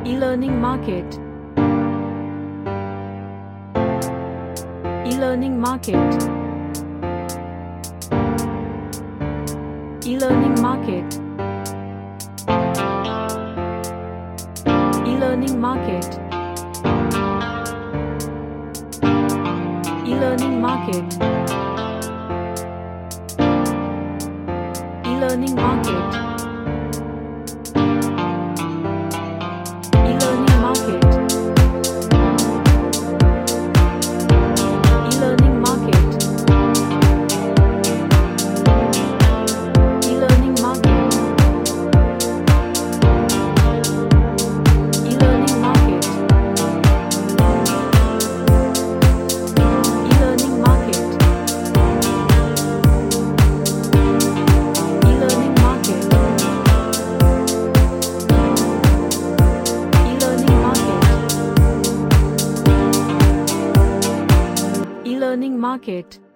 E-learning market. E-learning market. E-learning market. E-learning market. E-learning market. E-learning market. E-learning market. E-learning market. E-learning market. E-learning market. E-learning market. E-learning market. E-learning market. E-learning market.